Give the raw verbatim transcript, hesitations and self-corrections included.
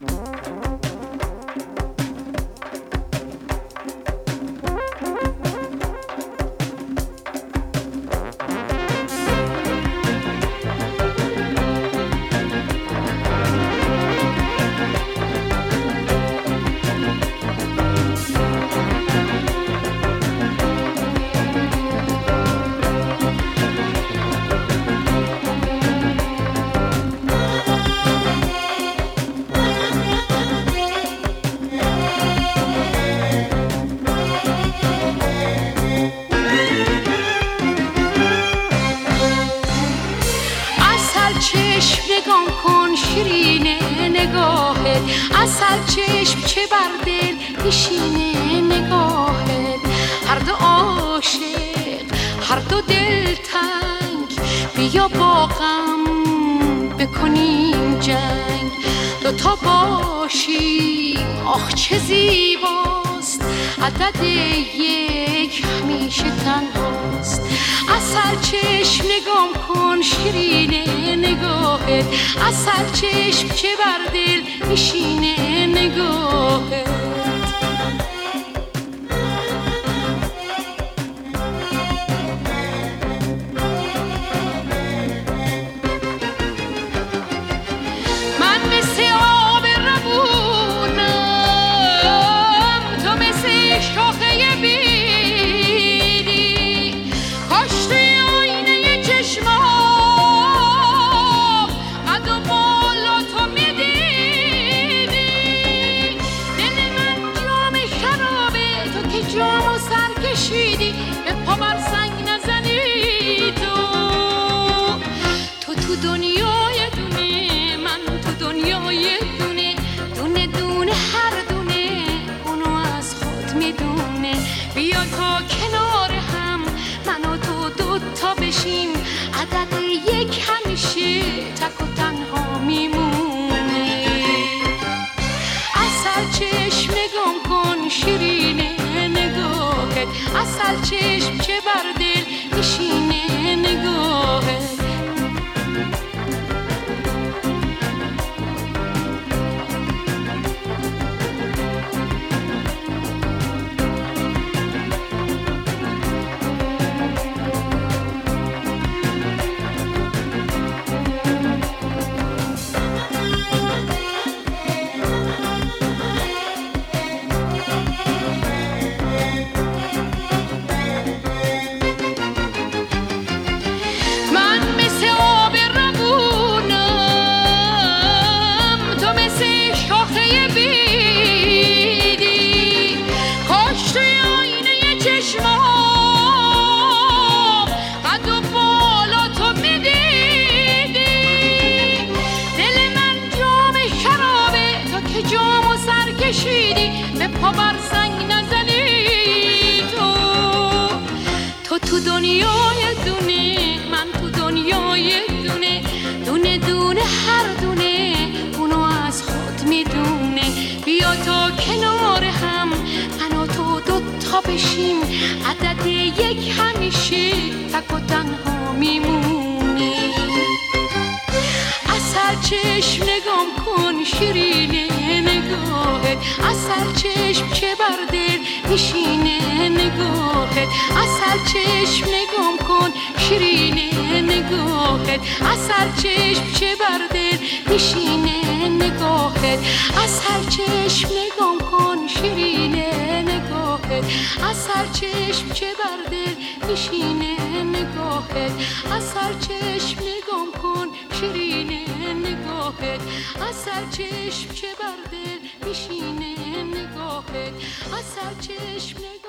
چشم نگام کن شیرینه نگاهت، عسل چشم چه بر دل میشینه نگاهت. هر دو عاشق هر دو دلتنگ، بیا با غم بکنیم جنگ. دوتا باشیم آخ چه زیباست، عدد یک همیشه تنهاست. عسل چشم نگام کن شیرینه نگاهت، عسل چشم چه بر دل میشینه نگاهت. به پا بر سنگ نزنی تو. تو تو دنیای دونه، من تو دنیای دونه، دونه دونه هر دونه اونو از خود میدونه. بیا تا کنار هم من و تو دوتا بشیم، عدد یک همیشه تک و تنها میمونه. عسل چشم نگام کن شیرینه نگاهت، عسل چشم چه بر دل میشینه نگاهت. به پا بر سنگ نزنی تو. تو تو دنیای دونه، من تو دنیای دونه، دونه دونه هر دونه اونو از خود میدونه. بیا تا کنار هم من و تو دوتا بشیم، عدد یک همیشه تک و تنها میمونه. عسل چشم نگام کن شیرینه نگاهت، عسل چشم چه بر دل میشینه نگاهت. عسل چشم نگام کن شیرینه نگاهت، عسل چشم چه بر دل میشینه نگاهت. عسل چشم نگام کن شیرینه نگاهت، عسل چشم چه بر دل میشینه نگاهت. عسل چشم نگام کن شیرینه نگاهت، عسل چشم چه بر دل میشینه نگاهت. عسل چشم نگاه